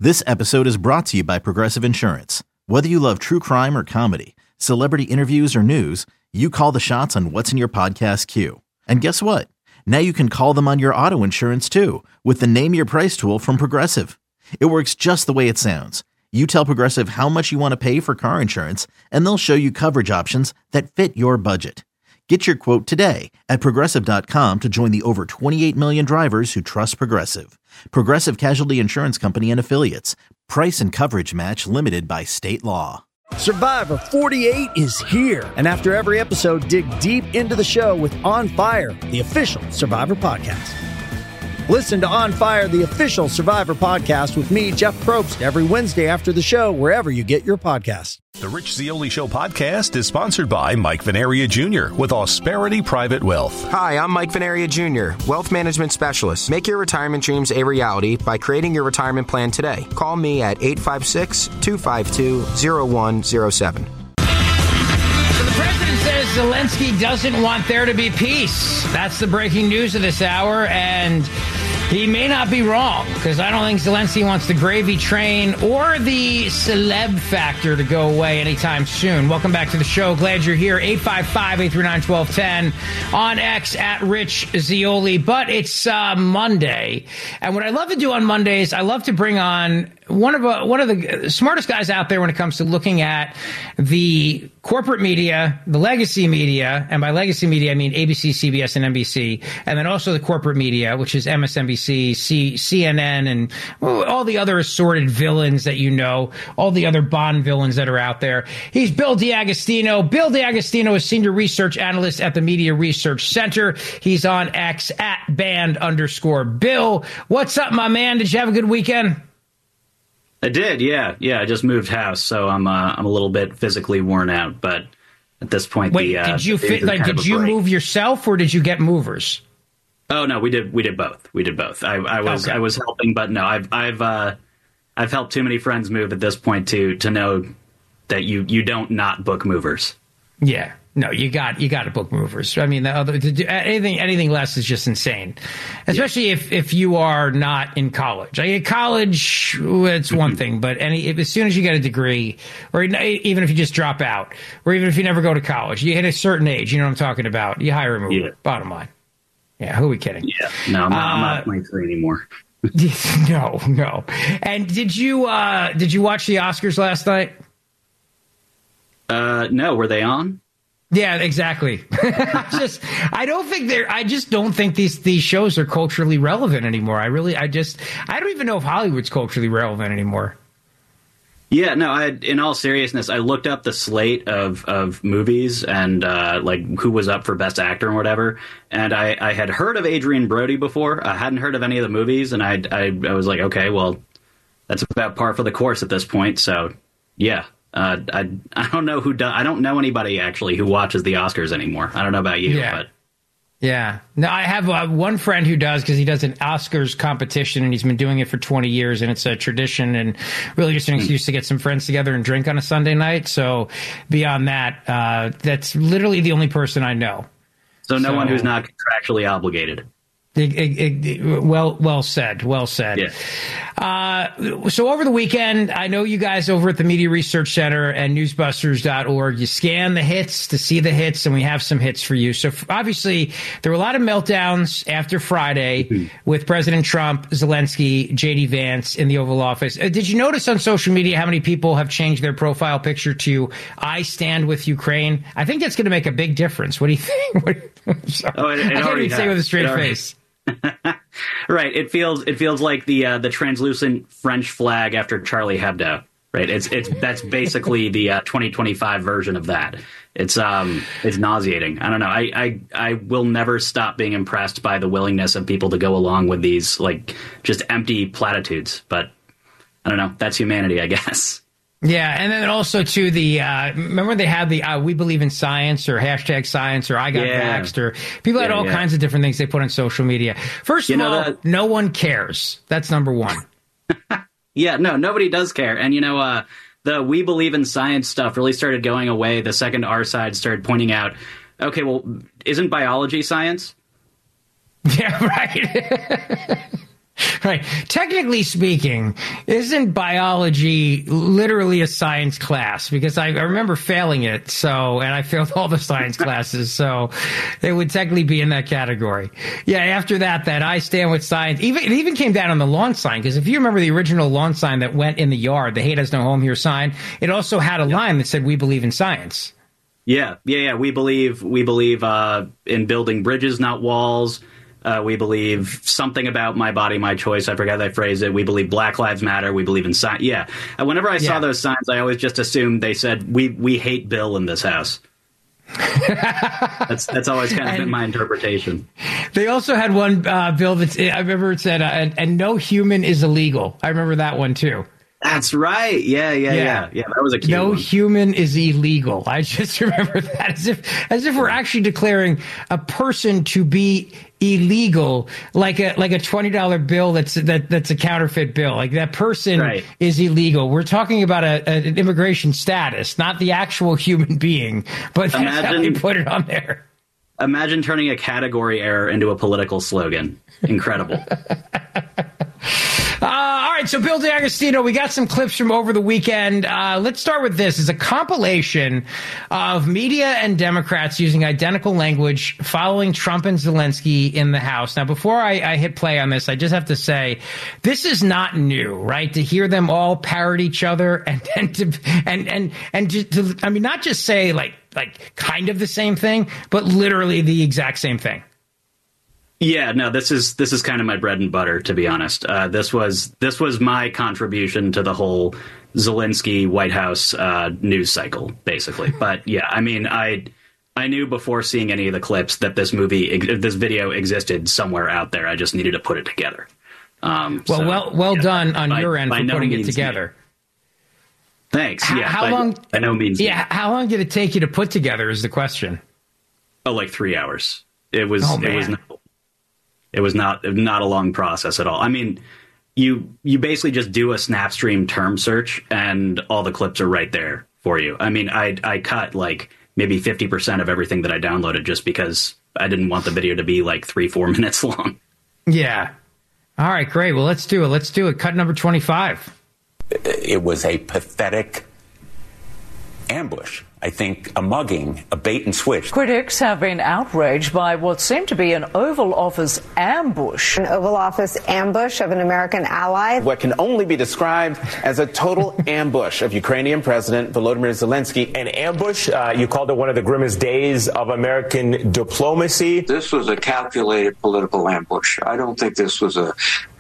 This episode is brought to you by Progressive Insurance. Whether you love true crime or comedy, celebrity interviews or news, you call the shots on what's in your podcast queue. And guess what? Now you can call them on your auto insurance too with the Name Your Price tool from Progressive. It works just the way it sounds. You tell Progressive how much you want to pay for car insurance, and they'll show you coverage options that fit your budget. Get your quote today at Progressive.com to join the over 28 million drivers who trust Progressive. Progressive Casualty Insurance Company and Affiliates. Price and coverage match limited by state law. Survivor 48 is here. And after every episode, dig deep into the show with On Fire, the official Survivor podcast. Listen to On Fire, the official Survivor podcast with me, Jeff Probst, every Wednesday after the show, wherever you get your podcasts. The Rich Zeoli Show podcast is sponsored by Mike Venaria Jr. with Austerity Private Wealth. Hi, I'm Mike Venaria Jr., wealth management specialist. Make your retirement dreams a reality by creating your retirement plan today. Call me at 856-252-0107. So the president says Zelensky doesn't want there to be peace. That's the breaking news of this hour, and he may not be wrong, because I don't think Zelensky wants the gravy train or the celeb factor to go away anytime soon. Welcome back to the show. Glad you're here. 855-839-1210 on X at Rich Zeoli. But it's Monday, and what I love to do on Mondays, I love to bring on one of the smartest guys out there when it comes to looking at the corporate media, the legacy media, and by legacy media I mean ABC, CBS, and NBC, and then also the corporate media, which is MSNBC, CNN, and all the other assorted villains that you know, all the other Bond villains that are out there. He's Bill D'Agostino. Bill D'Agostino is senior research analyst at the Media Research Center. He's on X at @band_Bill. What's up, my man? Did you have a good weekend? I did, yeah. I just moved house, so I'm a little bit physically worn out. But at this point, did you move yourself, or did you get movers? Oh no, we did both. I was helping, but no, I've helped too many friends move at this point to know that you don't not book movers. Yeah. No, you got to book movers. I mean, anything less is just insane, especially if you are not in college. Like, college, it's one thing, but as soon as you get a degree, or even if you just drop out, or even if you never go to college, you hit a certain age. You know what I'm talking about? You hire a mover. Yeah. Bottom line. Yeah, who are we kidding? Yeah, no, I'm not 23 anymore. No. And did you watch the Oscars last night? No, were they on? Yeah, exactly. I just don't think these shows are culturally relevant anymore. I don't even know if Hollywood's culturally relevant anymore. Yeah, no, in all seriousness, I looked up the slate of movies and who was up for Best Actor and whatever, and I had heard of Adrian Brody before. I hadn't heard of any of the movies, and I was like, okay, well, that's about par for the course at this point. So, yeah. I don't know I don't know anybody actually who watches the Oscars anymore. I don't know about you, but yeah. No, I have one friend who does, because he does an Oscars competition, and he's been doing it for 20 years, and it's a tradition and really just an excuse to get some friends together and drink on a Sunday night. So beyond that, that's literally the only person I know. So no one who's not contractually obligated. Well said. Yeah. So over the weekend, I know you guys over at the Media Research Center and newsbusters.org, you scan the hits to see the hits, and we have some hits for you. So obviously, there were a lot of meltdowns after Friday with President Trump, Zelensky, J.D. Vance in the Oval Office. Did you notice on social media how many people have changed their profile picture to "I stand with Ukraine"? I think that's going to make a big difference. What do you think? I can't even say with a straight face. Right. It feels like the translucent French flag after Charlie Hebdo. Right. That's basically the 2025 version of that. It's nauseating. I don't know. I will never stop being impressed by the willingness of people to go along with these just empty platitudes. But I don't know. That's humanity, I guess. Yeah, and then also to the remember they had the "We believe in science" or #science or "I got vaxxed" or people had all kinds of different things they put on social media. First of all, no one cares. That's number one. Yeah, no, nobody does care. And the "We believe in science" stuff really started going away the second our side started pointing out, okay, well, isn't biology science? Yeah, right. Right. Technically speaking, isn't biology literally a science class? Because I remember failing it. So, and I failed all the science classes. So it would technically be in that category. Yeah. After that I stand with science. It even came down on the lawn sign. Because if you remember the original lawn sign that went in the yard, the hate has no home here sign, it also had a line that said, "We believe in science." Yeah. We believe in building bridges, not walls. We believe something about my body, my choice. I forgot how I phrased it. We believe Black Lives Matter. We believe in science. Yeah. Whenever I saw those signs, I always just assumed they said, we hate Bill in this house. That's always kind of been my interpretation. They also had one bill that I remember it said, and no human is illegal. I remember that one too. That's right. Yeah. That was a cute one. Human is illegal. I just remember that as if we're actually declaring a person to be illegal, like a $20 bill that's a counterfeit bill. Like that person is illegal. We're talking about an immigration status, not the actual human being. But that's how they put it on there. Imagine turning a category error into a political slogan. Incredible. All right, so Bill D'Agostino, we got some clips from over the weekend. Let's start with this. It's a compilation of media and Democrats using identical language following Trump and Zelensky in the House. Now, before I hit play on this, I just have to say this is not new, right? To hear them all parrot each other and to I mean, not just say like kind of the same thing, but literally the exact same thing. Yeah, no, this is kind of my bread and butter, to be honest. This was my contribution to the whole Zelensky White House news cycle, basically. But yeah, I mean, I knew before seeing any of the clips that this video existed somewhere out there. I just needed to put it together. Well done on your end for putting it together. Thanks. Yeah, how long? By no means. Yeah, how long did it take you to put together? Is the question. Oh, like 3 hours. It was. It was not a long process at all. I mean, you basically just do a Snapstream term search and all the clips are right there for you. I mean, I cut like maybe 50% of everything that I downloaded just because I didn't want the video to be like 3-4 minutes long. Yeah. All right, great. Well, let's do it. Cut number 25. It was a pathetic ambush. I think a mugging, a bait and switch. Critics have been outraged by what seemed to be an Oval Office ambush. An Oval Office ambush of an American ally. What can only be described as a total ambush of Ukrainian President Volodymyr Zelensky. An ambush? You called it one of the grimmest days of American diplomacy. This was a calculated political ambush. I don't think this was a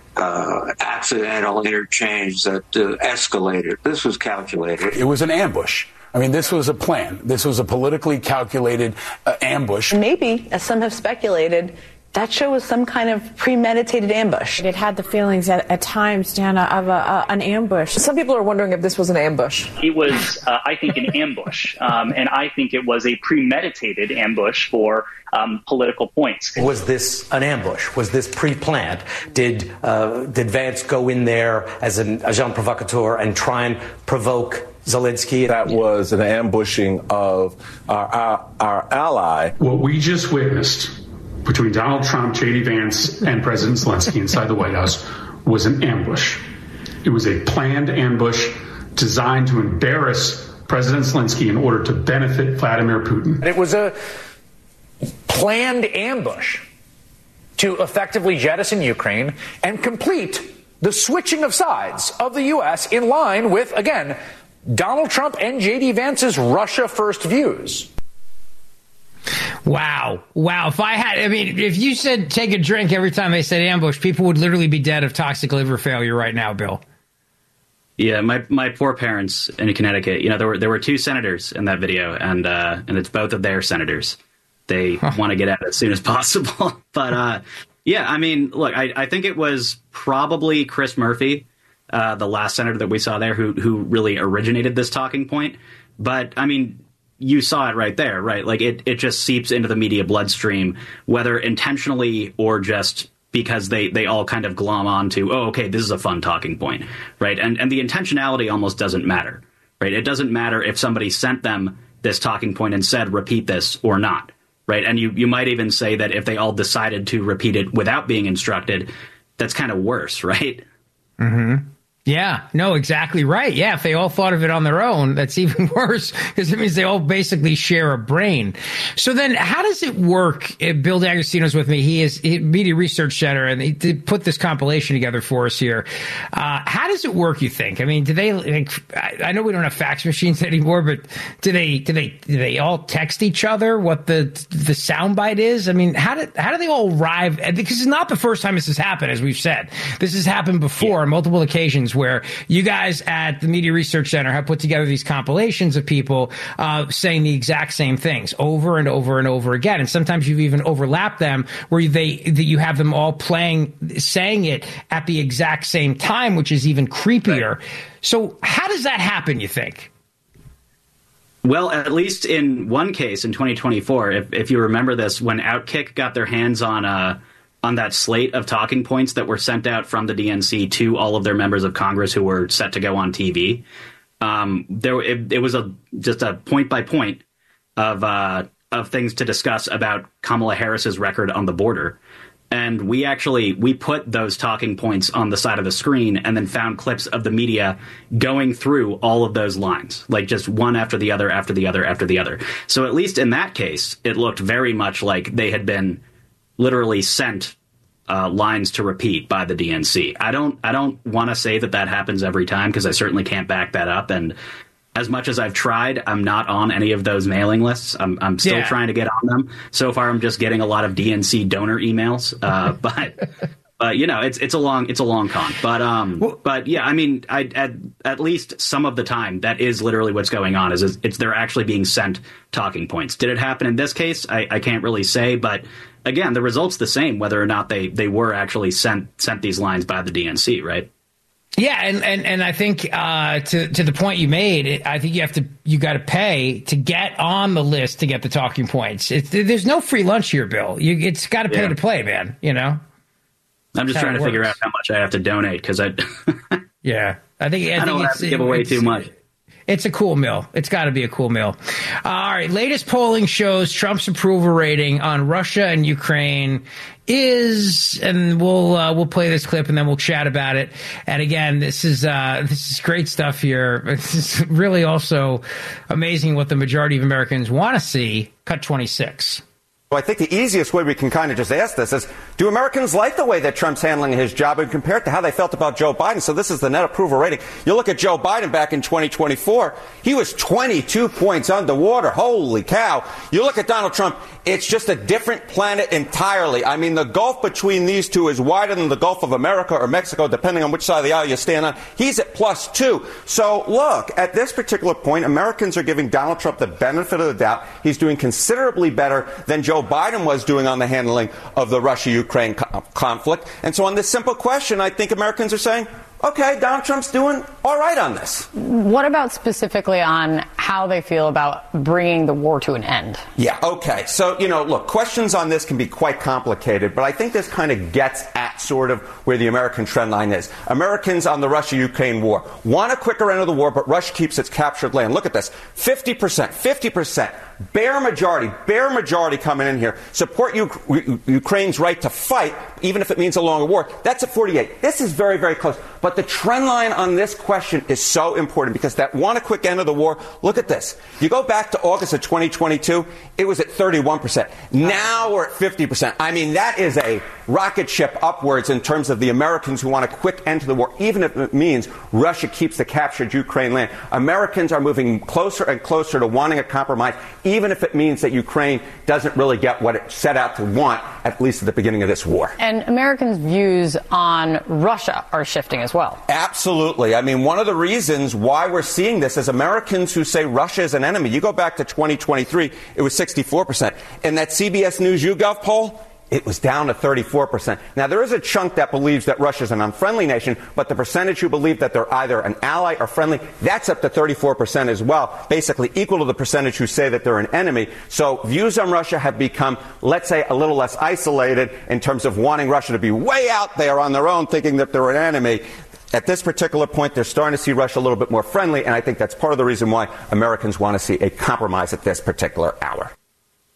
accidental interchange that escalated. This was calculated. It was an ambush. I mean, this was a plan. This was a politically calculated ambush. Maybe, as some have speculated, that show was some kind of premeditated ambush. It had the feelings at times, Dana, of an ambush. Some people are wondering if this was an ambush. It was, I think, an ambush. And I think it was a premeditated ambush for political points. Was this an ambush? Was this pre-planned? Did Vance go in there as an agent provocateur and try and provoke Zelensky? That was an ambushing of our ally. What we just witnessed between Donald Trump, J.D. Vance, and President Zelensky inside the White House was an ambush. It was a planned ambush designed to embarrass President Zelensky in order to benefit Vladimir Putin. It was a planned ambush to effectively jettison Ukraine and complete the switching of sides of the U.S. in line with, again, Donald Trump and J.D. Vance's Russia first views. Wow. If you said take a drink every time they said ambush, people would literally be dead of toxic liver failure right now, Bill. Yeah, my poor parents in Connecticut, there were two senators in that video, and it's both of their senators. They want to get out as soon as possible. But yeah, I mean, look, I think it was probably Chris Murphy, the last senator that we saw there, who really originated this talking point. But I mean, you saw it right there, right? Like it just seeps into the media bloodstream, whether intentionally or just because they all kind of glom onto, oh, okay, this is a fun talking point, right? And the intentionality almost doesn't matter, right? It doesn't matter if somebody sent them this talking point and said, repeat this or not, right? And you might even say that if they all decided to repeat it without being instructed, kind of worse, right? Mm-hmm. Yeah, no, exactly right. Yeah, if they all thought of it on their own, that's even worse because it means they all basically share a brain. So then how does it work? Bill D'Agostino's with me. He is Media Research Center, and he put this compilation together for us here. How does it work, you think? I mean, do they, I know we don't have fax machines anymore, but do they all text each other what the soundbite is? I mean, how do they all arrive? Because it's not the first time this has happened, as we've said. This has happened before on multiple occasions, where you guys at the Media Research Center have put together these compilations of people saying the exact same things over and over and over again. And sometimes you've even overlapped them where you have them all saying it at the exact same time, which is even creepier. Right. So how does that happen, you think? Well, at least in one case in 2024, if you remember this, when Outkick got their hands on that slate of talking points that were sent out from the DNC to all of their members of Congress who were set to go on TV. It was just a point by point of things to discuss about Kamala Harris's record on the border. And we put those talking points on the side of the screen and then found clips of the media going through all of those lines, like just one after the other, after the other, after the other. So at least in that case, it looked very much like they had been literally sent lines to repeat by the DNC. I don't want to say that happens every time because I certainly can't back that up. And as much as I've tried, I'm not on any of those mailing lists. I'm still trying to get on them. So far, I'm just getting a lot of DNC donor emails. But you know, it's a long con. But yeah, I mean, at least some of the time, that is literally what's going on. Is they're actually being sent talking points. Did it happen in this case? I can't really say, but again, the result's the same whether or not they were actually sent these lines by the DNC, right? Yeah, and I think to the point you made, I think you got to pay to get on the list to get the talking points. There's no free lunch here, Bill. It's got to pay to play, man. You know. I'm just trying to figure out how much I have to donate because I don't have to give away too much. It's a cool meal. It's got to be a cool meal. All right. Latest polling shows Trump's approval rating on Russia and Ukraine is, and we'll play this clip and then we'll chat about it. And again, this is great stuff here. This is really also amazing what the majority of Americans want to see. Cut 26. So I think the easiest way we can kind of just ask this is, do Americans like the way that Trump's handling his job and compare it to how they felt about Joe Biden? So this is the net approval rating. You look at Joe Biden back in 2024, he was 22 points underwater. Holy cow. You look at Donald Trump, it's just a different planet entirely. I mean, the gulf between these two is wider than the Gulf of America or Mexico, depending on which side of the aisle you stand on. He's at +2. So look, at this particular point, Americans are giving Donald Trump the benefit of the doubt. He's doing considerably better than Joe Biden was doing on the handling of the Russia-Ukraine conflict. And so on this simple question, I think Americans are saying, okay, Donald Trump's doing all right on this. What about specifically on how they feel about bringing the war to an end? Yeah, okay. So, look, questions on this can be quite complicated, but I think this kind of gets at sort of where the American trend line is. Americans on the Russia-Ukraine war want a quicker end of the war, but Russia keeps its captured land. Look at this. 50%. Bare majority coming in here. Support Ukraine's right to fight, even if it means a longer war. That's at 48. This is very, very close. But the trend line on this question is so important because that want a quick end of the war, look at this. You go back to August of 2022, it was at 31%. Now we're at 50%. I mean, that is a rocket ship upwards in terms of the Americans who want a quick end to the war, even if it means Russia keeps the captured Ukraine land. Americans are moving closer and closer to wanting a compromise, even if it means that Ukraine doesn't really get what it set out to want, at least at the beginning of this war. And Americans' views on Russia are shifting as well. Absolutely. I mean, one of the reasons why we're seeing this is Americans who say Russia is an enemy. You go back to 2023, it was 64%. In that CBS News YouGov poll, it was down to 34%. Now, there is a chunk that believes that Russia is an unfriendly nation, but the percentage who believe that they're either an ally or friendly, that's up to 34% as well, basically equal to the percentage who say that they're an enemy. So views on Russia have become, let's say, a little less isolated in terms of wanting Russia to be way out there on their own, thinking that they're an enemy. At this particular point, they're starting to see Russia a little bit more friendly, and I think that's part of the reason why Americans want to see a compromise at this particular hour.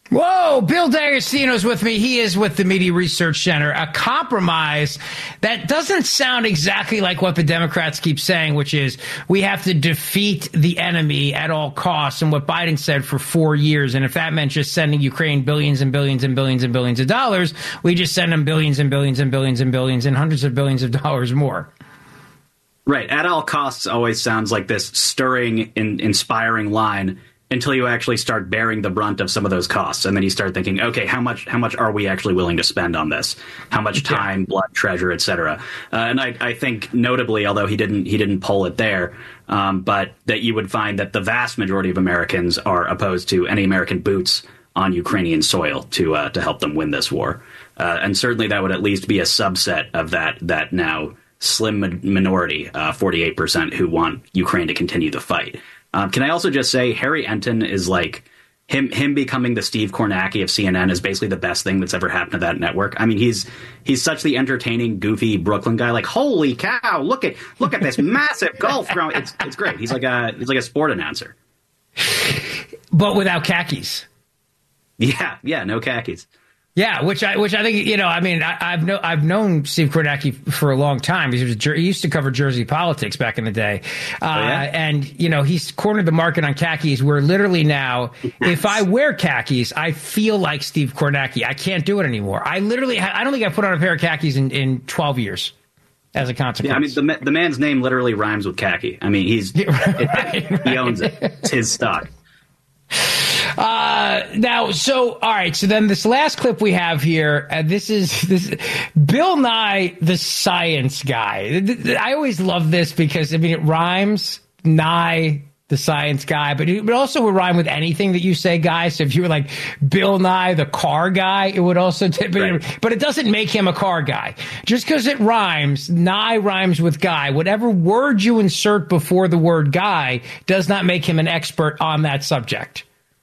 Whoa, Bill D'Agostino's with me. He is with the Media Research Center. A compromise that doesn't sound exactly like what the Democrats keep saying, which is we have to defeat the enemy at all costs, and what Biden said for 4 years. And if that meant just sending Ukraine billions and billions and billions and billions of dollars, we just send them billions and billions and billions and billions and hundreds of billions of dollars more. Right. At all costs always sounds like this stirring, inspiring line until you actually start bearing the brunt of some of those costs. And then you start thinking, okay, how much are we actually willing to spend on this? How much time, blood, treasure, et cetera? And I think notably, although he didn't poll it there, but that you would find that the vast majority of Americans are opposed to any American boots on Ukrainian soil to help them win this war. And certainly that would at least be a subset of that now slim minority, 48%, who want Ukraine to continue the fight. Can I also just say Harry Enton is like him becoming the Steve Kornacki of CNN is basically the best thing that's ever happened to that network. I mean, he's such the entertaining, goofy Brooklyn guy. Like, holy cow, look at this massive golf ground. It's great. He's like a sport announcer, but without khakis. Yeah, no khakis. Yeah, which I think, I mean, I've known Steve Kornacki for a long time. He used to cover Jersey politics back in the day. And, he's cornered the market on khakis where literally now, if I wear khakis, I feel like Steve Kornacki. I can't do it anymore. I don't think I've put on a pair of khakis in 12 years as a consequence. Yeah, I mean, the man's name literally rhymes with khaki. I mean, he owns it. It's his stock. All right. So then this last clip we have here, this is Bill Nye, the science guy. I always love this because, I mean, it rhymes, Nye, the science guy, but it also would rhyme with anything that you say, guy. So if you were like Bill Nye, the car guy, it would also, but it doesn't make him a car guy. Just because it rhymes, Nye rhymes with guy. Whatever word you insert before the word guy does not make him an expert on that subject.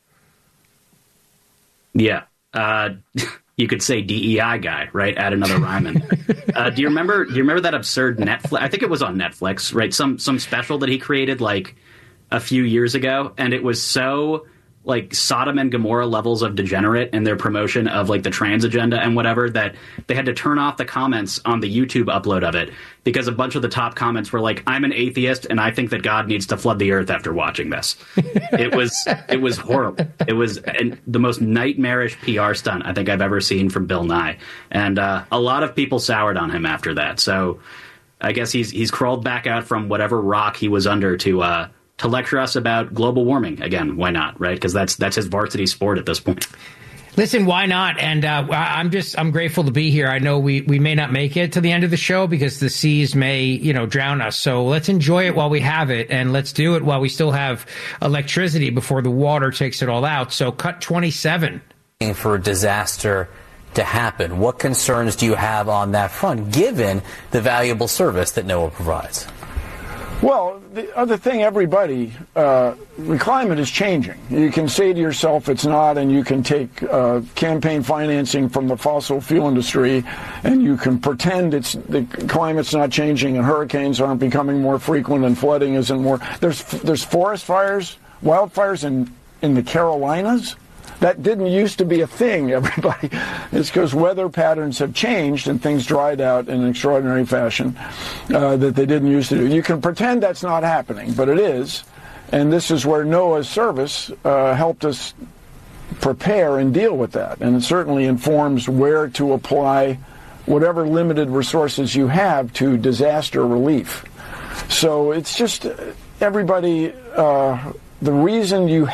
Yeah. You could say DEI guy, right? Add another rhyme in there. Do you remember that absurd Netflix? I think it was on Netflix, right? Some special that he created like a few years ago. And it was so like Sodom and Gomorrah levels of degenerate in their promotion of like the trans agenda and whatever, that they had to turn off the comments on the YouTube upload of it because a bunch of the top comments were like, I'm an atheist and I think that God needs to flood the earth after watching this. It was horrible. It was the most nightmarish PR stunt I think I've ever seen from Bill Nye. And a lot of people soured on him after that. So I guess he's crawled back out from whatever rock he was under to lecture us about global warming again. Why not, right? Because that's his varsity sport at this point. Listen, why not? And I'm grateful to be here. I know we may not make it to the end of the show because the seas may drown us. So let's enjoy it while we have it, and let's do it while we still have electricity before the water takes it all out. So cut 27. For a disaster to happen, what concerns do you have on that front, given the valuable service that NOAA provides? Well, the other thing, the climate is changing. You can say to yourself it's not, and you can take campaign financing from the fossil fuel industry, and you can pretend the climate's not changing, and hurricanes aren't becoming more frequent, and flooding isn't more. There's forest fires, wildfires in the Carolinas. That didn't used to be a thing, everybody. It's because weather patterns have changed and things dried out in an extraordinary fashion that they didn't used to do. You can pretend that's not happening, but it is. And this is where NOAA's service helped us prepare and deal with that. And it certainly informs where to apply whatever limited resources you have to disaster relief. So it's just everybody, the reason you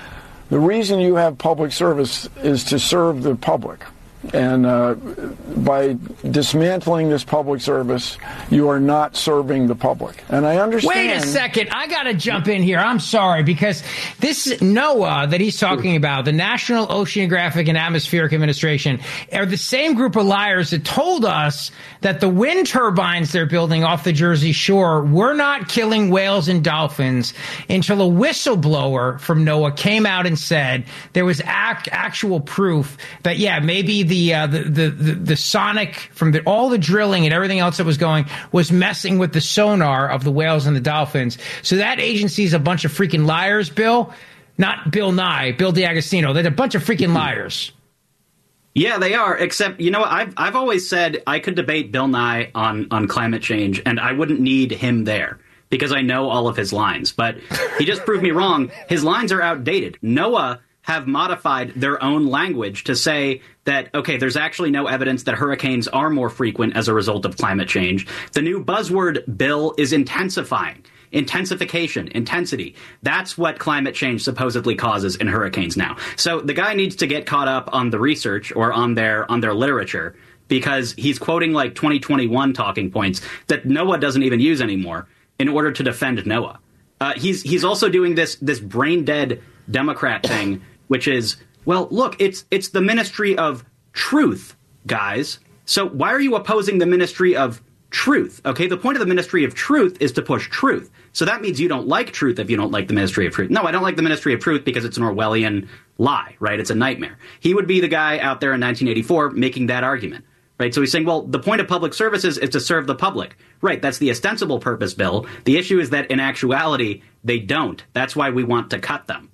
have public service is to serve the public. And by dismantling this public service, you are not serving the public. And I understand. Wait a second. I got to jump in here. I'm sorry, because this NOAA that he's talking about, the National Oceanographic and Atmospheric Administration, are the same group of liars that told us that the wind turbines they're building off the Jersey Shore were not killing whales and dolphins until a whistleblower from NOAA came out and said there was actual proof that, yeah, maybe the sonic from all the drilling and everything else that was going was messing with the sonar of the whales and the dolphins. So that agency is a bunch of freaking liars, Bill. not Bill Nye, Bill D'Agostino. They're a bunch of freaking liars. Yeah, they are, except, you know, I've always said I could debate Bill Nye on climate change, and I wouldn't need him there, because I know all of his lines. But he just proved me wrong. His lines are outdated. NOAA have modified their own language to say that, okay, there's actually no evidence that hurricanes are more frequent as a result of climate change. The new buzzword, Bill, is intensifying. Intensification, intensity. That's what climate change supposedly causes in hurricanes now. So the guy needs to get caught up on the research or on their literature, because he's quoting like 2021 talking points that NOAA doesn't even use anymore in order to defend NOAA. He's also doing this brain dead Democrat thing, which is, well, look, it's the Ministry of Truth, guys. So why are you opposing the Ministry of Truth? Okay, the point of the Ministry of Truth is to push truth. So that means you don't like truth if you don't like the Ministry of Truth. No, I don't like the Ministry of Truth because it's an Orwellian lie, right? It's a nightmare. He would be the guy out there in 1984 making that argument, right? So he's saying, well, the point of public services is to serve the public. Right, that's the ostensible purpose, Bill. The issue is that in actuality, they don't. That's why we want to cut them.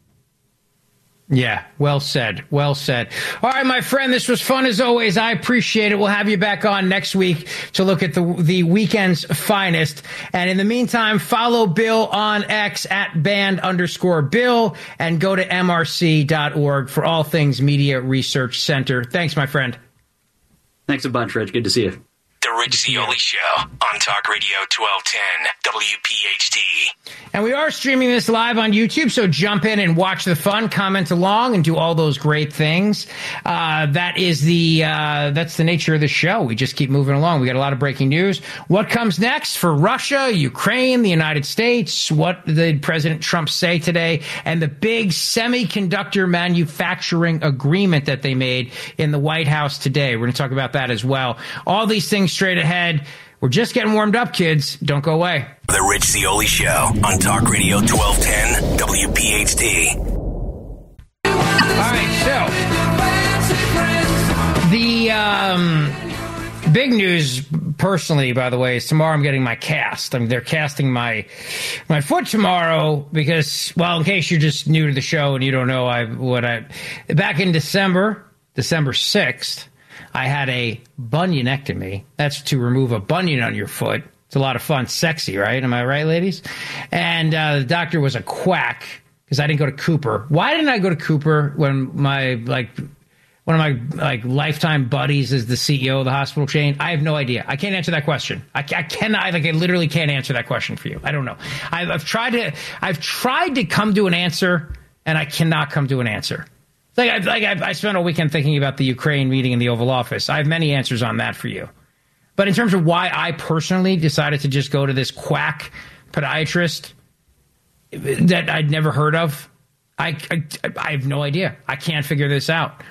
Yeah, well said. Well said. All right, my friend, this was fun as always. I appreciate it. We'll have you back on next week to look at the weekend's finest. And in the meantime, follow Bill on X at @band_Bill and go to mrc.org for all things Media Research Center. Thanks, my friend. Thanks a bunch, Rich. Good to see you. The Rich Zeoli Show on Talk Radio 1210 WPHT. And we are streaming this live on YouTube, so jump in and watch the fun, comment along, and do all those great things. That's the nature of the show. We just keep moving along. We got a lot of breaking news. What comes next for Russia, Ukraine, the United States? What did President Trump say today? And the big semiconductor manufacturing agreement that they made in the White House today. We're going to talk about that as well. All these things straight ahead. We're just getting warmed up, kids. Don't go away. The Rich Zeoli Show on Talk Radio 1210 WPHT. All right, so the big news, personally, by the way, is tomorrow I'm getting my cast. They're casting my foot tomorrow because, well, in case you're just new to the show and you don't know back in December 6th, I had a bunionectomy. That's to remove a bunion on your foot. It's a lot of fun. Sexy, right? Am I right, ladies? And the doctor was a quack because I didn't go to Cooper. Why didn't I go to Cooper when one of my lifetime buddies is the CEO of the hospital chain? I have no idea. I can't answer that question. I literally can't answer that question for you. I don't know. I've tried to come to an answer, and I cannot come to an answer. I spent a weekend thinking about the Ukraine meeting in the Oval Office. I have many answers on that for you. But in terms of why I personally decided to just go to this quack podiatrist that I'd never heard of, I have no idea. I can't figure this out.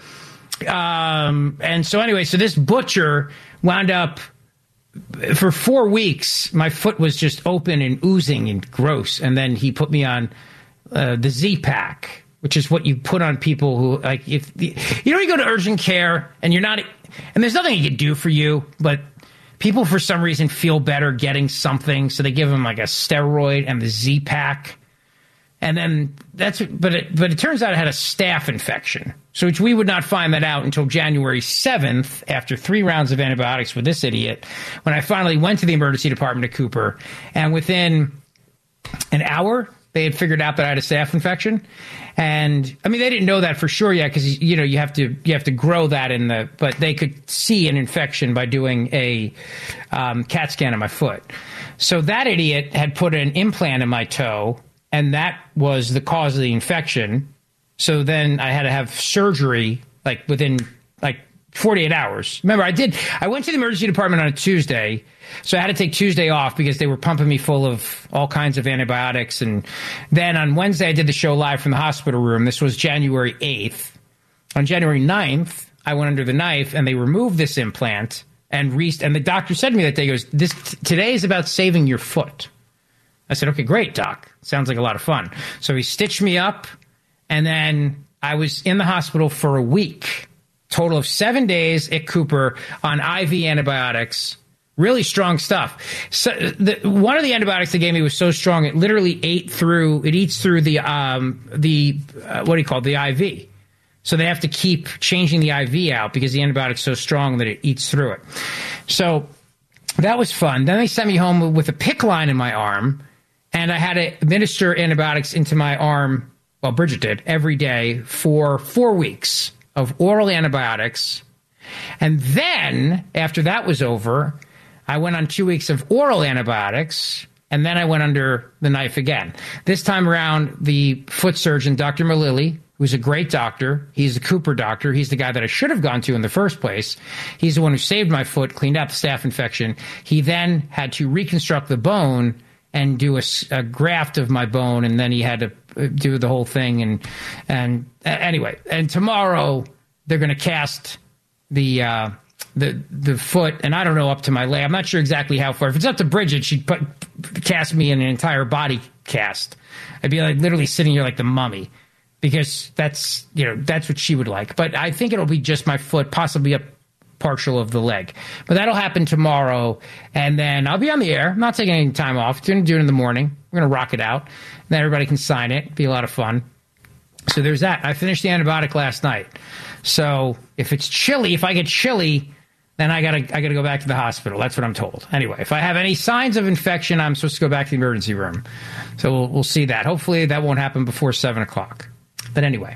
And so anyway, so this butcher wound up, for 4 weeks, my foot was just open and oozing and gross. And then he put me on the Z-Pack, which is what you put on people who, like, if you go to urgent care and you're not, and there's nothing he can do for you, but people for some reason feel better getting something, so they give them like a steroid and the Z-Pack, and then but it turns out I had a staph infection, so which we would not find that out until January 7th after 3 rounds of antibiotics with this idiot, when I finally went to the emergency department at Cooper, and within an hour they had figured out that I had a staph infection. And I mean, they didn't know that for sure yet, because you have to grow that but they could see an infection by doing a CAT scan of my foot. So that idiot had put an implant in my toe, and that was the cause of the infection. So then I had to have surgery within 48 hours. Remember, I went to the emergency department on a Tuesday, so I had to take Tuesday off because they were pumping me full of all kinds of antibiotics. And then on Wednesday, I did the show live from the hospital room. This was January 8th. On January 9th, I went under the knife, and they removed this implant. And the doctor said to me that day, he goes, today is about saving your foot. I said, okay, great, doc. Sounds like a lot of fun. So he stitched me up, and then I was in the hospital for a week. Total of 7 days at Cooper on IV antibiotics, Really strong stuff. So one of the antibiotics they gave me was so strong it literally eats through the IV. So they have to keep changing the IV out because the antibiotic's so strong that it eats through it. So that was fun. Then they sent me home with a PICC line in my arm, and I had to administer antibiotics into my arm. Well, Bridget did every day for 4 weeks of oral antibiotics. And then after that was over, I went on 2 weeks of oral antibiotics, and then I went under the knife again. This time around, the foot surgeon, Dr. Malili, who's a great doctor, he's the Cooper doctor, he's the guy that I should have gone to in the first place. He's the one who saved my foot, cleaned out the staph infection. He then had to reconstruct the bone and do a graft of my bone, and then he had to do the whole thing. And anyway, and tomorrow they're going to cast the foot, and I don't know, up to my leg. I'm not sure exactly how far. If it's up to Bridget, she'd cast me in an entire body cast. I'd be like literally sitting here like the mummy, because that's what she would like. But I think it'll be just my foot, possibly a partial of the leg. But that'll happen tomorrow, and then I'll be on the air. I'm not taking any time off. Going to do it in the morning. We're going to rock it out. Then everybody can sign it. It'll be a lot of fun. So there's that. I finished the antibiotic last night. So if it's chilly, if I get chilly, then I gotta go back to the hospital. That's what I'm told. Anyway, if I have any signs of infection, I'm supposed to go back to the emergency room. So we'll see that. Hopefully that won't happen before 7 o'clock. But anyway,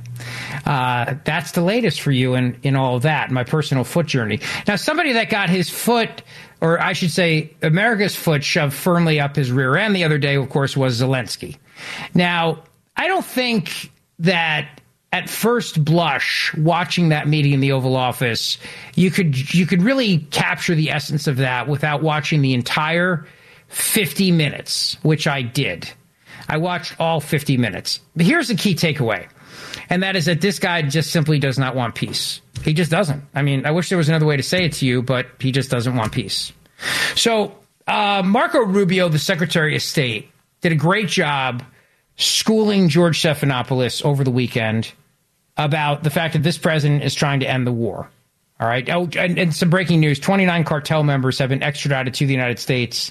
that's the latest for you in all of that, my personal foot journey. Now, somebody that got his foot, or I should say America's foot, shoved firmly up his rear end the other day, of course, was Zelensky. Now, I don't think that at first blush, watching that meeting in the Oval Office, you could really capture the essence of that without watching the entire 50 minutes, which I did. I watched all 50 minutes. But here's the key takeaway, and that is that this guy just simply does not want peace. He just doesn't. I mean, I wish there was another way to say it to you, but he just doesn't want peace. So Marco Rubio, the Secretary of State, did a great job schooling George Stephanopoulos over the weekend about the fact that this president is trying to end the war. All right. Oh, and some breaking news. 29 cartel members have been extradited to the United States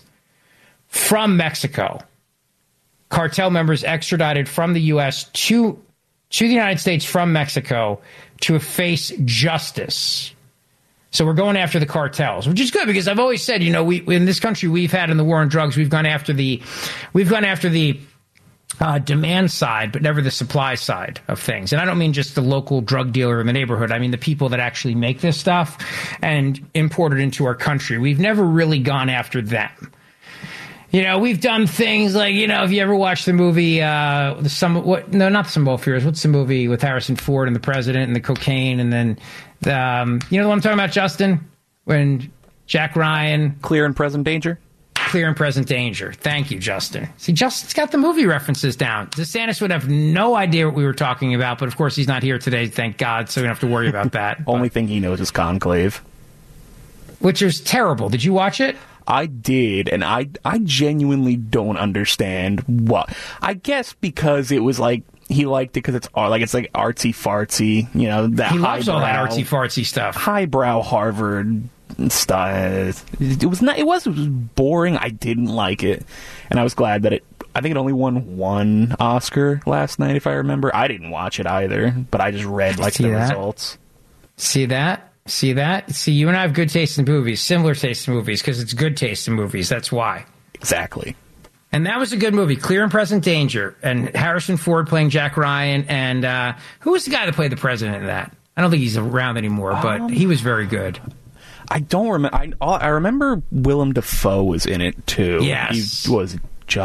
from Mexico. Cartel members extradited from the U.S. to the United States from Mexico to face justice. So we're going after the cartels, which is good, because I've always said, we in this country, we've had in the war on drugs, we've gone after the demand side, but never the supply side of things. And I don't mean just the local drug dealer in the neighborhood. I mean the people that actually make this stuff and import it into our country. We've never really gone after them. We've done things like, if you ever watched the movie, not the Some Bowl Fears. What's the movie with Harrison Ford and the president and the cocaine? And then, you know what I'm talking about, Justin? When Jack Ryan. Clear and Present Danger? Clear and Present Danger. Thank you, Justin. See, Justin's got the movie references down. DeSantis would have no idea what we were talking about, but of course he's not here today, thank God, so we don't have to worry about that. Only thing he knows is Conclave. Which was terrible. Did you watch it? I did, and I genuinely don't understand what. I guess because it was like, he liked it because it's like artsy fartsy, that he loves all that artsy fartsy stuff. Highbrow Harvard stuff. It was boring. I didn't like it, and I was glad that I think it only won one Oscar last night, if I remember. I didn't watch it either, but I just read the results. See that? See that? See, you and I have good taste in movies, similar taste in movies, because it's good taste in movies. That's why. Exactly. And that was a good movie, Clear and Present Danger, and Harrison Ford playing Jack Ryan, and who was the guy that played the president in that? I don't think he's around anymore, but he was very good. I don't remember. I remember Willem Dafoe was in it too. Yes, he was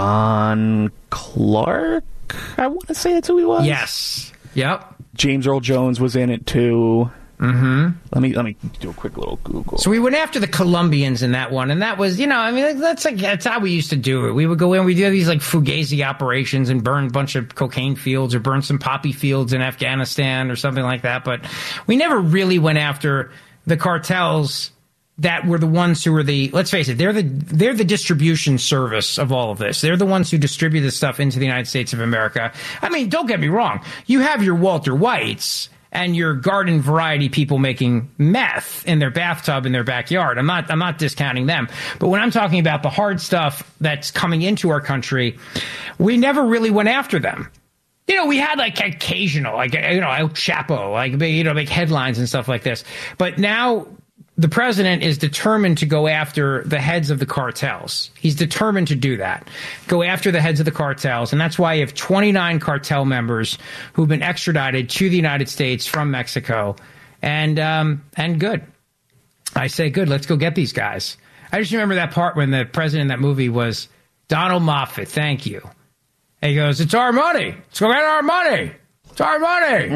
John Clark. I want to say that's who he was. Yes. Yep. James Earl Jones was in it too. Mm-hmm. Let me do a quick little Google. So we went after the Colombians in that one, and that was, that's how we used to do it. We would go in, we do these like Fugazi operations and burn a bunch of cocaine fields or burn some poppy fields in Afghanistan or something like that. But we never really went after the cartels that were the ones who were let's face it, they're the distribution service of all of this. They're the ones who distribute this stuff into the United States of America. I mean, don't get me wrong. You have your Walter Whites and your garden variety people making meth in their bathtub in their backyard. I'm not discounting them. But when I'm talking about the hard stuff that's coming into our country, we never really went after them. You know, we had like occasional, like, you know, El Chapo, like, you know, make headlines and stuff like this. But now the president is determined to go after the heads of the cartels. He's determined to do that, go after the heads of the cartels. And that's why you have 29 cartel members who've been extradited to the United States from Mexico. And good. I say good. Let's go get these guys. I just remember that part when the president in that movie was Donald Moffat. Thank you. And he goes, it's our money. Let's go get our money. It's our money.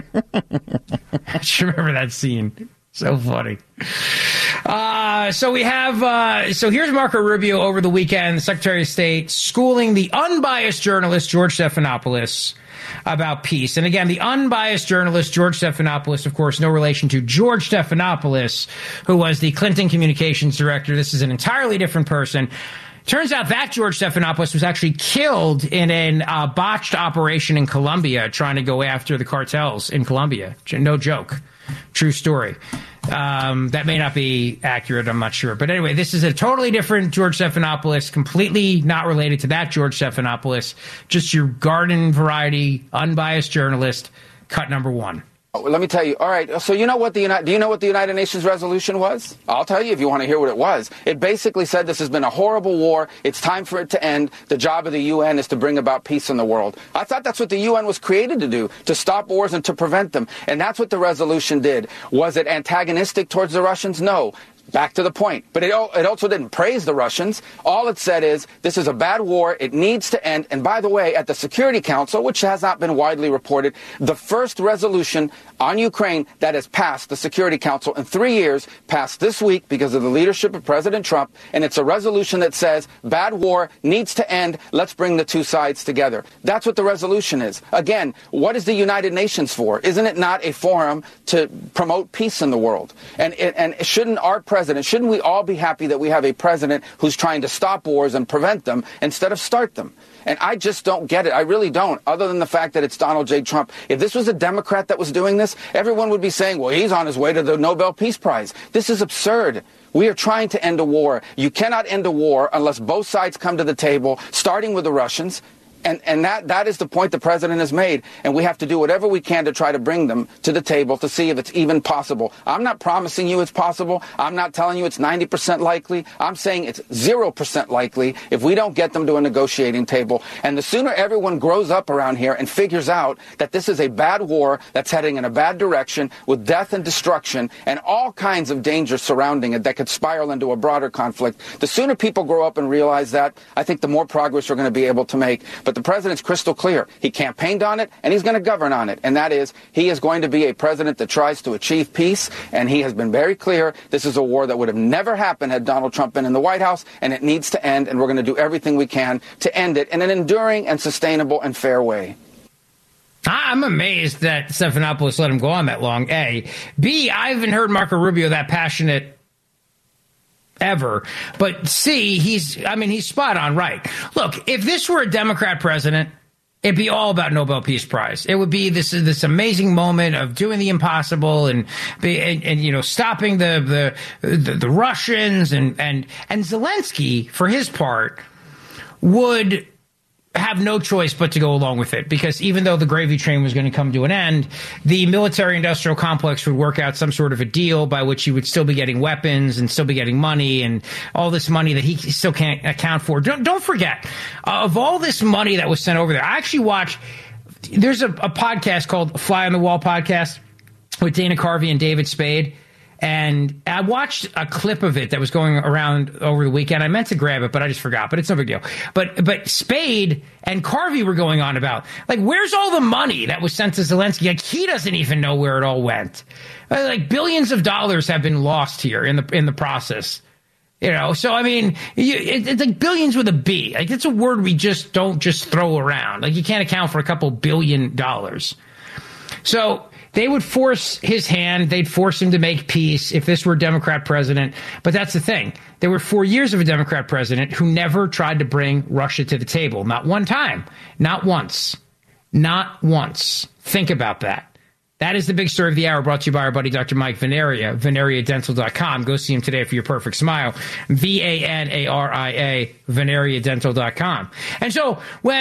I just remember that scene. So funny. So we have, so here's Marco Rubio over the weekend, the Secretary of State, schooling the unbiased journalist George Stephanopoulos about peace. And again, the unbiased journalist George Stephanopoulos, of course, no relation to George Stephanopoulos, who was the Clinton communications director. This is an entirely different person. Turns out that George Stephanopoulos was actually killed in a botched operation in Colombia trying to go after the cartels in Colombia. No joke. True story. That may not be accurate. I'm not sure. But anyway, this is a totally different George Stephanopoulos, completely not related to that George Stephanopoulos. Just your garden variety, unbiased journalist, cut number one. Let me tell you. All right. So do you know what the United Nations resolution was? I'll tell you if you want to hear what it was. It basically said this has been a horrible war. It's time for it to end. The job of the UN is to bring about peace in the world. I thought that's what the UN was created to do, to stop wars and to prevent them. And that's what the resolution did. Was it antagonistic towards the Russians? No. Back to the point. But it also didn't praise the Russians. All it said is, this is a bad war. It needs to end. And by the way, at the Security Council, which has not been widely reported, the first resolution on Ukraine that has passed the Security Council in 3 years passed this week because of the leadership of President Trump. And it's a resolution that says, bad war needs to end. Let's bring the two sides together. That's what the resolution is. Again, what is the United Nations for? Isn't it not a forum to promote peace in the world? And shouldn't our president, shouldn't we all be happy that we have a president who's trying to stop wars and prevent them instead of start them? And I just don't get it. I really don't, other than the fact that it's Donald J. Trump. If this was a Democrat that was doing this, everyone would be saying, well, he's on his way to the Nobel Peace Prize. This is absurd. We are trying to end a war. You cannot end a war unless both sides come to the table, starting with the Russians. And that is the point the president has made. And we have to do whatever we can to try to bring them to the table to see if it's even possible. I'm not promising you it's possible. I'm not telling you it's 90% likely. I'm saying it's 0% likely if we don't get them to a negotiating table. And the sooner everyone grows up around here and figures out that this is a bad war that's heading in a bad direction with death and destruction and all kinds of dangers surrounding it that could spiral into a broader conflict, the sooner people grow up and realize that, I think the more progress we're going to be able to make. But the president's crystal clear. He campaigned on it, and he's going to govern on it. And that is, he is going to be a president that tries to achieve peace, and he has been very clear this is a war that would have never happened had Donald Trump been in the White House, and it needs to end, and we're going to do everything we can to end it in an enduring and sustainable and fair way. I'm amazed that Stephanopoulos let him go on that long, A. B, I haven't heard Marco Rubio that passionate ever. But C, he's spot on right. Look, if this were a Democrat president, it'd be all about Nobel Peace Prize. It would be this amazing moment of doing the impossible and stopping the Russians and Zelensky, for his part, would have no choice but to go along with it, because even though the gravy train was going to come to an end, the military-industrial complex would work out some sort of a deal by which he would still be getting weapons and still be getting money and all this money that he still can't account for. Don't forget, of all this money that was sent over there, I actually watched, there's a podcast called Fly on the Wall podcast with Dana Carvey and David Spade. And I watched a clip of it that was going around over the weekend. I meant to grab it, but I just forgot. But it's no big deal. But Spade and Carvey were going on about, like, where's all the money that was sent to Zelensky? Like, he doesn't even know where it all went. Like, billions of dollars have been lost here in the process. You know, so I mean, it's like billions with a B. Like, it's a word we just don't just throw around. Like, you can't account for a couple $1 billion. So they would force his hand. They'd force him to make peace if this were a Democrat president. But that's the thing. There were 4 years of a Democrat president who never tried to bring Russia to the table. Not one time. Not once. Not once. Think about that. That is the big story of the hour, brought to you by our buddy Dr. Mike Veneria, VeneriaDental.com. Go see him today for your perfect smile. VANARIA, VeneriaDental.com. And so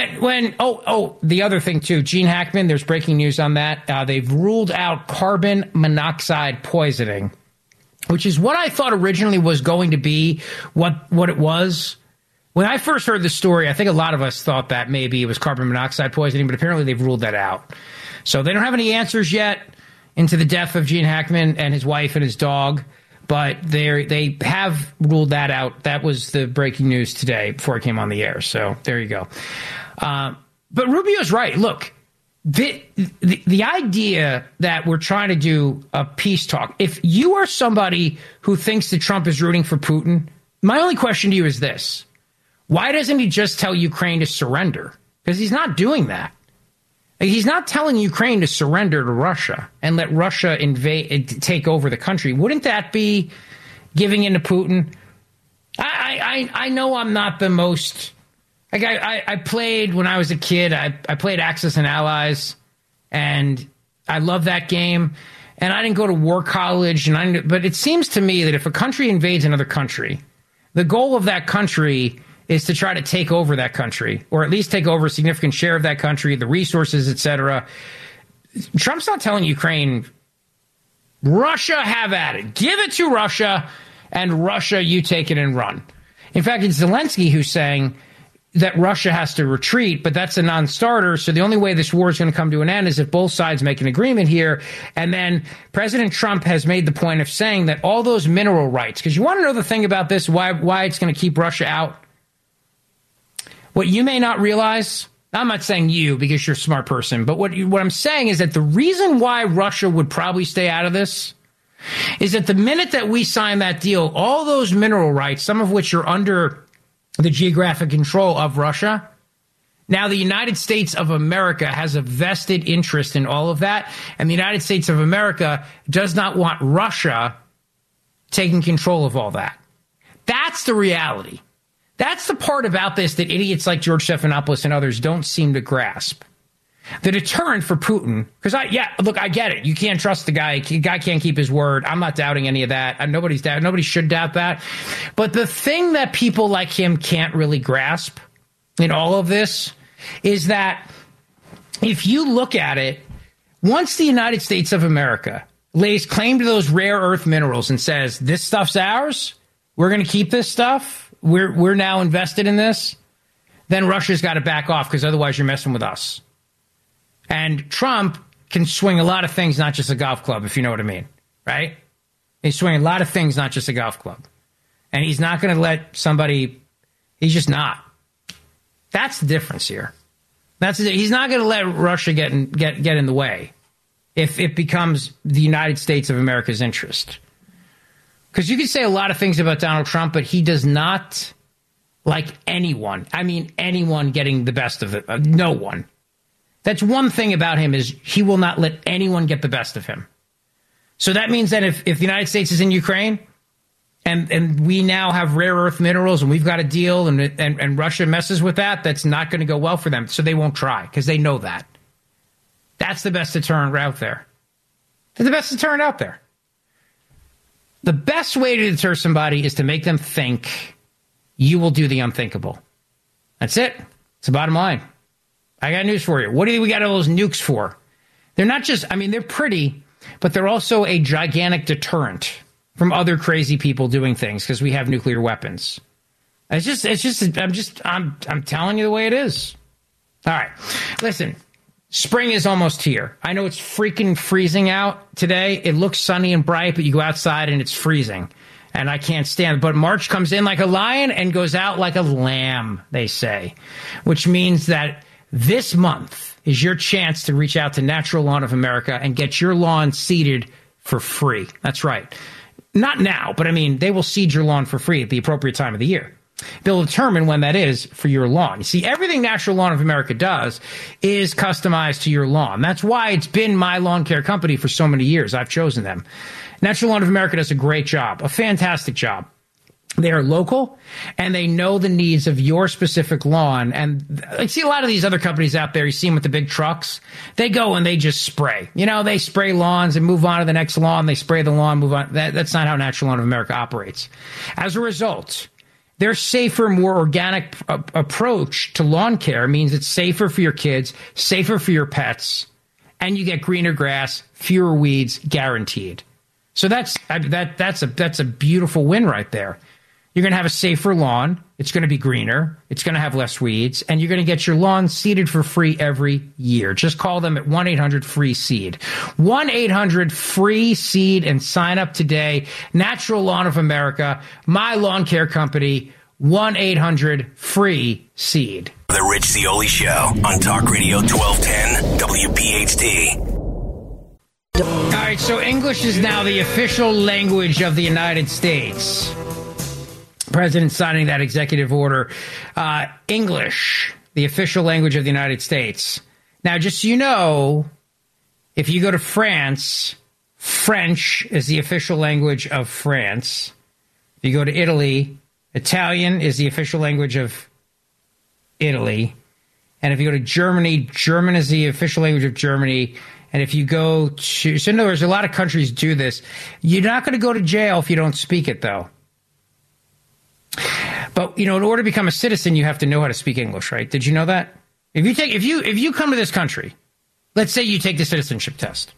the other thing too, Gene Hackman, there's breaking news on that. They've ruled out carbon monoxide poisoning, which is what I thought originally was going to be what it was. When I first heard the story, I think a lot of us thought that maybe it was carbon monoxide poisoning, but apparently they've ruled that out. So they don't have any answers yet into the death of Gene Hackman and his wife and his dog, but they have ruled that out. That was the breaking news today before I came on the air. So there you go. But Rubio's right. Look, the idea that we're trying to do a peace talk, if you are somebody who thinks that Trump is rooting for Putin, my only question to you is this. Why doesn't he just tell Ukraine to surrender? Because he's not doing that. He's not telling Ukraine to surrender to Russia and let Russia take over the country. Wouldn't that be giving in to Putin? I know I'm not the most... Like I played when I was a kid. I played Axis and Allies, and I love that game. And I didn't go to war college, but it seems to me that if a country invades another country, the goal of that country is to try to take over that country, or at least take over a significant share of that country, the resources, etc. Trump's not telling Ukraine, Russia, have at it. Give it to Russia, and Russia, you take it and run. In fact, it's Zelensky who's saying that Russia has to retreat, but that's a non-starter. So the only way this war is going to come to an end is if both sides make an agreement here. And then President Trump has made the point of saying that all those mineral rights, because you want to know the thing about this, why it's going to keep Russia out? What you may not realize, I'm not saying you because you're a smart person, but what I'm saying is that the reason why Russia would probably stay out of this is that the minute that we sign that deal, all those mineral rights, some of which are under the geographic control of Russia, now the United States of America has a vested interest in all of that, and the United States of America does not want Russia taking control of all that. That's the reality. That's the part about this that idiots like George Stephanopoulos and others don't seem to grasp. The deterrent for Putin, because I get it. You can't trust the guy. The guy can't keep his word. I'm not doubting any of that. Nobody should doubt that. But the thing that people like him can't really grasp in all of this is that if you look at it, once the United States of America lays claim to those rare earth minerals and says, this stuff's ours, we're going to keep this stuff, we're now invested in this, then Russia's got to back off because otherwise you're messing with us. And Trump can swing a lot of things, not just a golf club, if you know what I mean, right? He's swinging a lot of things, not just a golf club. And he's not going to let somebody, he's just not. That's the difference here. He's not going to let Russia get in the way if it becomes the United States of America's interest. Because you can say a lot of things about Donald Trump, but he does not like anyone. I mean, anyone getting the best of it. No one. That's one thing about him is he will not let anyone get the best of him. So that means that if the United States is in Ukraine and we now have rare earth minerals and we've got a deal and Russia messes with that, that's not going to go well for them. So they won't try because they know that. That's the best deterrent out there. They're the best deterrent out there. The best way to deter somebody is to make them think you will do the unthinkable. That's it. It's the bottom line. I got news for you. What do we got all those nukes for? They're not just, they're pretty, but they're also a gigantic deterrent from other crazy people doing things because we have nuclear weapons. I'm telling you the way it is. All right. Listen, spring is almost here. I know it's freaking freezing out today. It looks sunny and bright, but you go outside and it's freezing. And I can't stand it. But March comes in like a lion and goes out like a lamb, they say. Which means that this month is your chance to reach out to Natural Lawn of America and get your lawn seeded for free. That's right. Not now, but they will seed your lawn for free at the appropriate time of the year. They'll determine when that is for your lawn. You see, everything Natural Lawn of America does is customized to your lawn. That's why it's been my lawn care company for so many years. I've chosen them. Natural Lawn of America does a great job, a fantastic job. They are local, and they know the needs of your specific lawn. And I see a lot of these other companies out there, you see them with the big trucks. They go and they just spray. You know, they spray lawns and move on to the next lawn. They spray the lawn, move on. That's not how Natural Lawn of America operates. As a result, their safer, more organic approach to lawn care means it's safer for your kids, safer for your pets, and you get greener grass, fewer weeds, guaranteed. So that's a beautiful win right there. You're going to have a safer lawn. It's going to be greener. It's going to have less weeds. And you're going to get your lawn seeded for free every year. Just call them at 1-800-FREE-SEED. 1-800-FREE-SEED and sign up today. Natural Lawn of America, my lawn care company, 1-800-FREE-SEED. The Rich Zeoli Show on Talk Radio 1210 WPHT. All right, so English is now the official language of the United States. President signing that executive order. English, the official language of the United States. Now, just so you know, if you go to France, French is the official language of France. If you go to Italy, Italian is the official language of Italy. And if you go to Germany, German is the official language of Germany. And if you go to, so in other words, a lot of countries do this. You're not going to go to jail if you don't speak it, though. But, you know, in order to become a citizen, you have to know how to speak English, right? Did you know that? If you come to this country, let's say you take the citizenship test,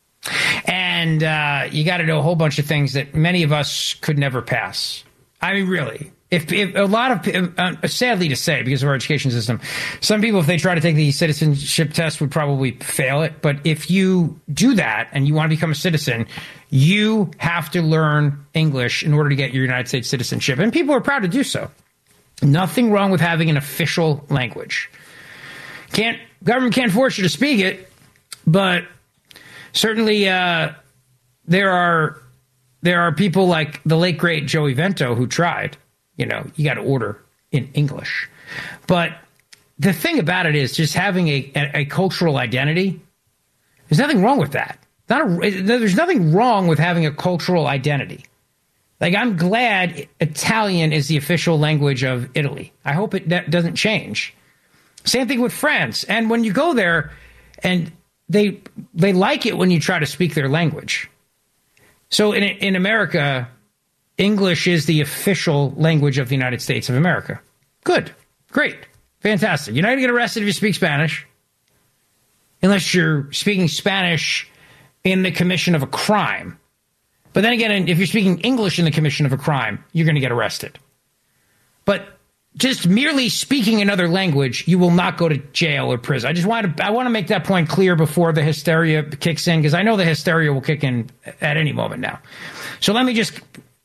and you got to know a whole bunch of things that many of us could never pass. I mean, really. If a lot of, sadly to say, because of our education system, some people, if they try to take the citizenship test, would probably fail it. But if you do that and you want to become a citizen, you have to learn English in order to get your United States citizenship. And people are proud to do so. Nothing wrong with having an official language. Government can't force you to speak it, but certainly there are people like the late, great Joey Vento who tried. You know, you got to order in English. But the thing about it is just having a cultural identity. There's nothing wrong with that. There's nothing wrong with having a cultural identity. Like, I'm glad Italian is the official language of Italy. I hope that doesn't change. Same thing with France. And when you go there, and they like it when you try to speak their language. So in America, English is the official language of the United States of America. Good. Great. Fantastic. You're not going to get arrested if you speak Spanish, unless you're speaking Spanish in the commission of a crime. But then again, if you're speaking English in the commission of a crime, you're going to get arrested. But just merely speaking another language, you will not go to jail or prison. I want to make that point clear before the hysteria kicks in, because I know the hysteria will kick in at any moment now. So let me just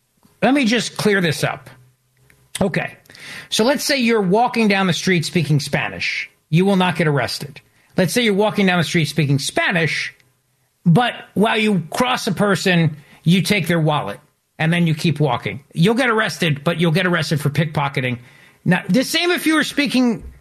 clear this up. Okay. So let's say you're walking down the street speaking Spanish. You will not get arrested. Let's say you're walking down the street speaking Spanish, but while you cross a person, you take their wallet, and then you keep walking. You'll get arrested, but you'll get arrested for pickpocketing. Now, the same if you were speaking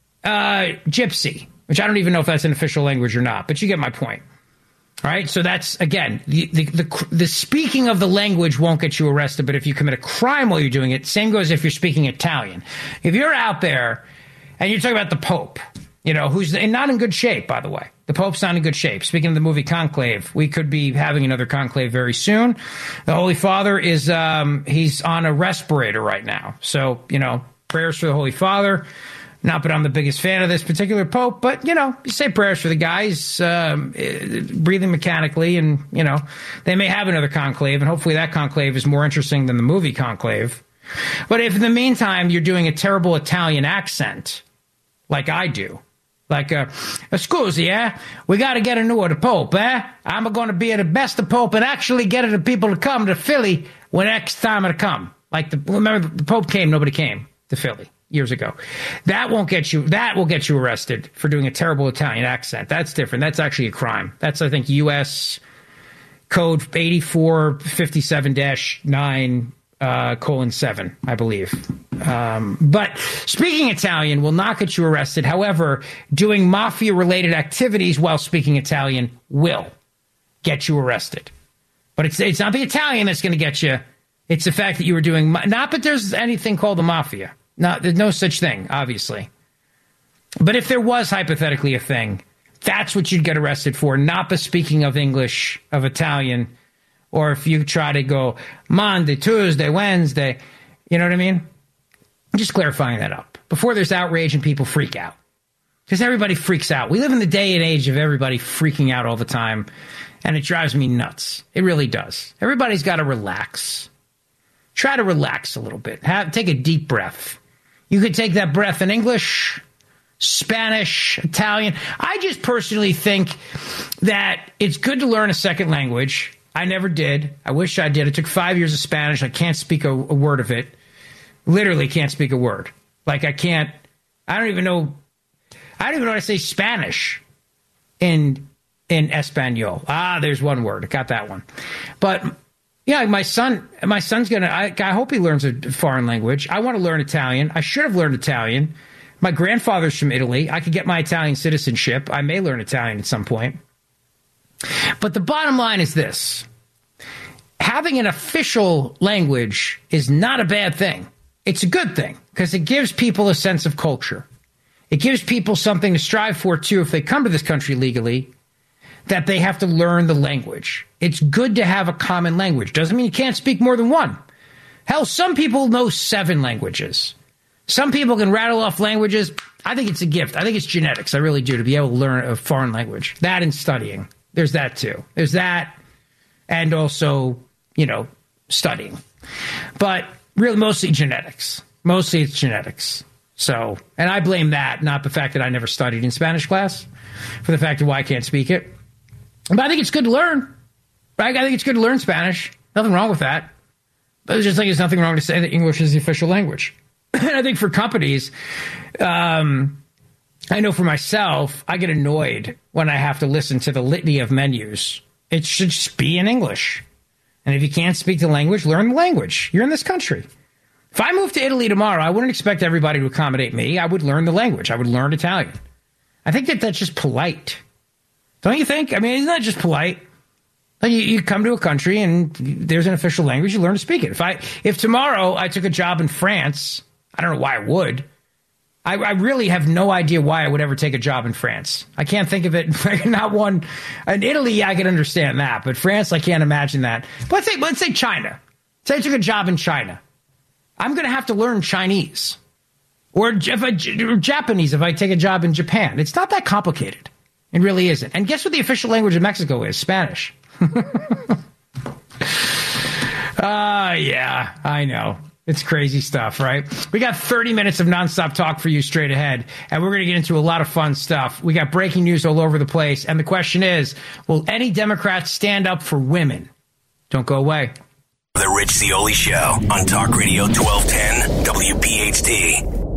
Gypsy, which I don't even know if that's an official language or not, but you get my point. All right, so that's, again, the speaking of the language won't get you arrested, but if you commit a crime while you're doing it, same goes if you're speaking Italian. If you're out there and you're talking about the Pope, you know, who's not in good shape, by the way. The Pope's not in good shape. Speaking of the movie Conclave, we could be having another conclave very soon. The Holy Father is, he's on a respirator right now. So, you know, prayers for the Holy Father. Not that I'm the biggest fan of this particular Pope, but, you know, you say prayers for the guys, breathing mechanically, and, you know, they may have another conclave, and hopefully that conclave is more interesting than the movie Conclave. But if in the meantime you're doing a terrible Italian accent, like I do, like, scusi, we got to get a new Pope, I'm going to be the best Pope and actually get the people to come to Philly when next time I come. Like, remember, the Pope came, nobody came to Philly years ago. That will get you arrested for doing a terrible Italian accent. That's different. That's actually a crime. That's, I think, U.S. Code 8457-9, :7, I believe. But speaking Italian will not get you arrested. However, doing mafia-related activities while speaking Italian will get you arrested. But it's not the Italian that's going to get you It's the fact that you were doing, not that there's anything called the mafia. There's no such thing, obviously. But if there was hypothetically a thing, that's what you'd get arrested for, not the speaking of English, of Italian, or if you try to go Monday, Tuesday, Wednesday. You know what I mean? I'm just clarifying that up. Before there's outrage and people freak out. Because everybody freaks out. We live in the day and age of everybody freaking out all the time, and it drives me nuts. It really does. Everybody's got to relax. Try to relax a little bit. Take a deep breath. You could take that breath in English, Spanish, Italian. I just personally think that it's good to learn a second language. I never did. I wish I did. It took 5 years of Spanish. I can't speak a word of it. Literally can't speak a word. Like I don't even know how to say Spanish in Espanol. There's one word. I got that one. But yeah, my son's I hope he learns a foreign language. I want to learn Italian. I should have learned Italian. My grandfather's from Italy. I could get my Italian citizenship. I may learn Italian at some point. But the bottom line is this. Having an official language is not a bad thing. It's a good thing because it gives people a sense of culture. It gives people something to strive for, too, if they come to this country legally, that they have to learn the language. It's good to have a common language. Doesn't mean you can't speak more than one. Hell, some people know 7 languages. Some people can rattle off languages. I think it's a gift. I think it's genetics. I really do, to be able to learn a foreign language. That and studying. There's that, too. There's that and also, studying. But really, mostly genetics. Mostly it's genetics. So, and I blame that, not the fact that I never studied in Spanish class, for the fact of why I can't speak it. But I think it's good to learn. Right? I think it's good to learn Spanish. Nothing wrong with that. But it's just like there's nothing wrong to say that English is the official language. And I think for companies, I know for myself, I get annoyed when I have to listen to the litany of menus. It should just be in English. And if you can't speak the language, learn the language. You're in this country. If I moved to Italy tomorrow, I wouldn't expect everybody to accommodate me. I would learn the language. I would learn Italian. I think that's just polite. Don't you think? I mean, isn't that just polite? Like you come to a country and there's an official language, you learn to speak it. If tomorrow I took a job in France, I don't know why I would. I really have no idea why I would ever take a job in France. I can't think of it. Not one. In Italy, I can understand that. But France, I can't imagine that. But let's say China. Say I took a job in China. I'm going to have to learn Chinese. Or Japanese if I take a job in Japan. It's not that complicated. It really isn't. And guess what the official language of Mexico is? Spanish. Yeah, I know. It's crazy stuff, right? We got 30 minutes of nonstop talk for you straight ahead, and we're going to get into a lot of fun stuff. We got breaking news all over the place, and the question is, will any Democrats stand up for women? Don't go away. The Rich Zeoli Show on Talk Radio 1210 WPHT.